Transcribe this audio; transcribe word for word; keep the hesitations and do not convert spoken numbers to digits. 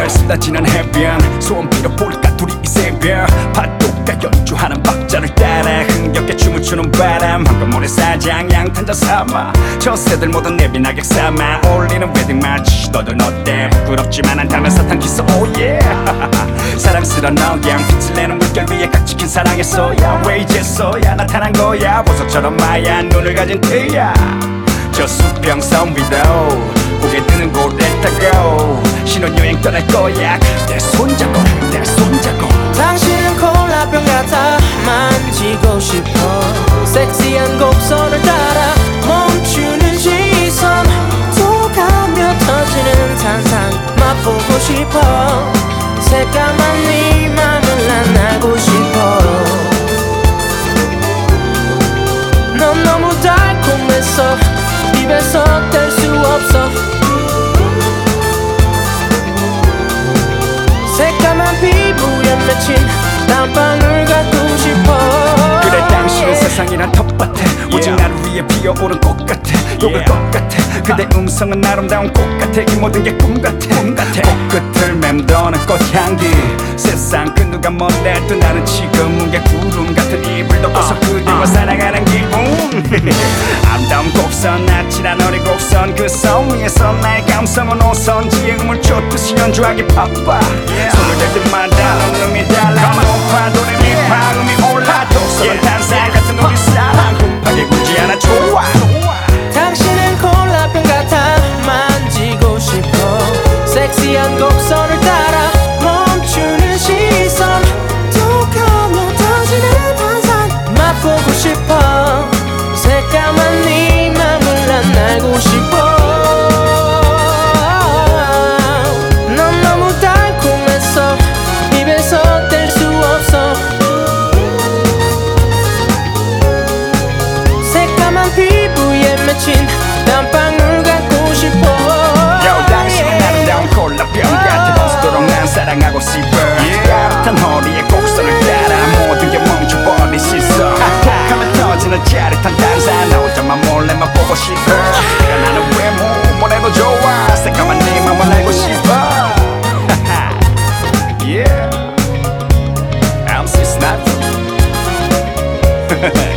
쏟아지는 해변 소원비로 볼까 둘이 이 새벽 파도가 연주하는 박자를 따라 흥겹게 춤을 추는 바람 황금 모래사장 양탄자 삼아 저 새들 모두 내비 낙엽 삼아 어울리는 웨딩 마치 너도 너때 부끄럽지만 않다면 사탕 키스 오예 사랑스러운 너양 빛을 내는 물결 위에 깍 찍힌 사랑의 소야 왜 이제서야 나타난 거야 보석처럼 마얀 눈을 가진 그야 저 수평선 위로 고개 드는 곳에 타고 신혼여행 떠날 거야 그대 손잡고 그대 손잡고 당신은 콜라병 같아 만지고 싶어 섹시한 곡선을 따라 멈추는 시선 또 가며 터지는 탄산 맛보고 싶어 새까만 네 맘을 난 알고 싶어 넌 너무 달콤했어 입에서 뗄 수 없어 새까만 피부에 맺힌 땀방울 갖고 싶어 그래 당신은 세상이란 텃밭에 오직 나를 위해 피어오른 꽃 같아 녹을 것 같아 그대 음성은 아름다운 꽃 같아 이 모든 게 꿈 같아 꿈 같아 꽃끝을 맴도는 꽃향기 세상 그 누가 뭐래도 나는 지금 뭉게 구름 같은 이불 덮어서 그대와 사랑하는 기분 아름다운 곡선 아찔한 어린 곡선 그 선 위에서 나의 감성은 오선 지음을 쫓듯이 연주하기 바빠 손을 댈 때마다 넌 음이 달라 높아 도레미 파음이 올라 독서는 탄산 같은 우리 사랑 급하게 굴지 않아 좋아 당신은 콜라병 같아 만지고 싶어 섹시한 곡선을 따라 멈추는 시선 또 가며 터지는 탄산 맛보고 싶어 새까만 네 맘을 난 알고 싶어 넌 너무 달콤했어 입에서 뗄 수 없어 새까만 피부에 맺힌 땀방울 갖고 싶어 Yo 당신은 아름다운 콜라병 같아 벗도록 난 사랑하고 싶어 야릇한 허리에 곡선을 따라 모든 게 멈춰버린 시선 하면 터지는 짜릿한 탄산 나 혼자만 몰래 맛보고 싶어 그래 나는 외모 뭐래도 좋아 새까만 네 맘을 알고 싶어 Yeah I'm so snap